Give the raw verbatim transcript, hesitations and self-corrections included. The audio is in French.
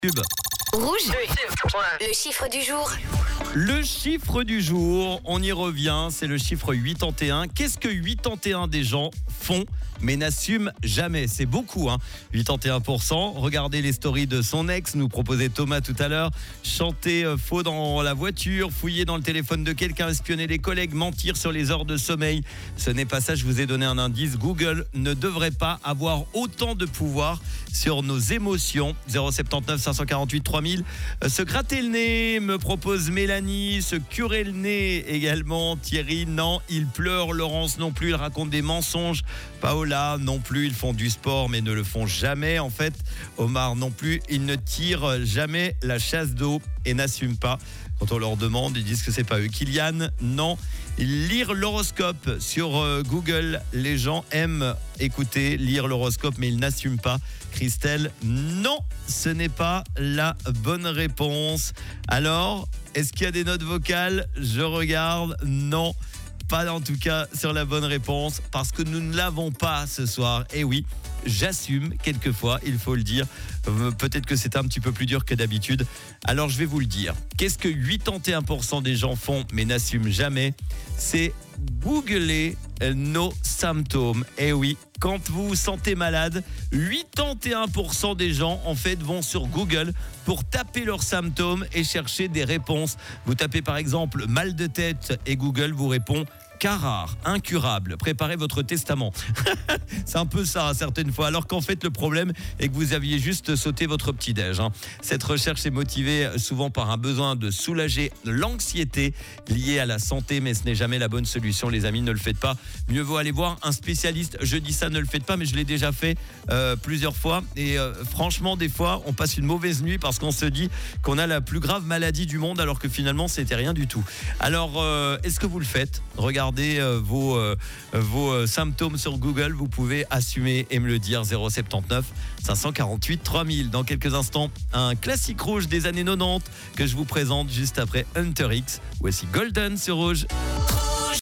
Tube. Rouge, le chiffre du jour. Le chiffre du jour, on y revient, c'est le chiffre quatre-vingt-onze. Qu'est-ce que quatre-vingt-onze des gens font mais n'assument jamais? C'est beaucoup, hein, quatre-vingt-onze pour cent. Regardez les stories de son ex, nous proposait Thomas tout à l'heure. Chanter euh, faux dans la voiture, fouiller dans le téléphone de quelqu'un, espionner les collègues, mentir sur les heures de sommeil. Ce n'est pas ça, je vous ai donné un indice. Google ne devrait pas avoir autant de pouvoir sur nos émotions. zéro sept neuf cinq quatre huit trois mille. Euh, se gratter le nez, me propose Mélanie. Se curer le nez également. Thierry, non. Il pleure. Laurence, non plus. Il raconte des mensonges. Paola, non plus. Ils font du sport, mais ne le font jamais. En fait, Omar, non plus. Ils ne tirent jamais la chasse d'eau et n'assument pas. Quand on leur demande, ils disent que c'est pas eux. Kylian, non. Lire l'horoscope sur euh, Google, les gens aiment écouter, lire l'horoscope, mais ils n'assument pas. Christelle, non, ce n'est pas la bonne réponse. Alors, est-ce qu'il y a des notes vocales? Je regarde, non. Pas en tout cas sur la bonne réponse parce que nous ne l'avons pas ce soir. Et oui, j'assume quelquefois, il faut le dire. Euh, peut-être que c'est un petit peu plus dur que d'habitude. Alors je vais vous le dire. Qu'est-ce que quatre-vingt-onze pour cent des gens font mais n'assument jamais? C'est googler nos symptômes. Et oui, quand vous vous sentez malade, quatre-vingt-onze pour cent des gens en fait vont sur Google pour taper leurs symptômes et chercher des réponses. Vous tapez par exemple mal de tête et Google vous répond cas rare, incurable, préparez votre testament. C'est un peu ça, certaines fois. Alors qu'en fait, le problème est que vous aviez juste sauté votre petit-déj. Hein. Cette recherche est motivée souvent par un besoin de soulager l'anxiété liée à la santé, mais ce n'est jamais la bonne solution, les amis, ne le faites pas. Mieux vaut aller voir un spécialiste. Je dis ça, ne le faites pas, mais je l'ai déjà fait euh, plusieurs fois. Et euh, franchement, des fois, on passe une mauvaise nuit parce qu'on se dit qu'on a la plus grave maladie du monde, alors que finalement, c'était rien du tout. Alors, euh, est-ce que vous le faites? Regardez vos, euh, vos euh, symptômes sur Google, vous pouvez assumer et me le dire. Zéro sept neuf cinq quatre huit trois mille. Dans quelques instants, un classique rouge des années quatre-vingt-dix que je vous présente juste après Hunter X. Voici Golden sur Rouge.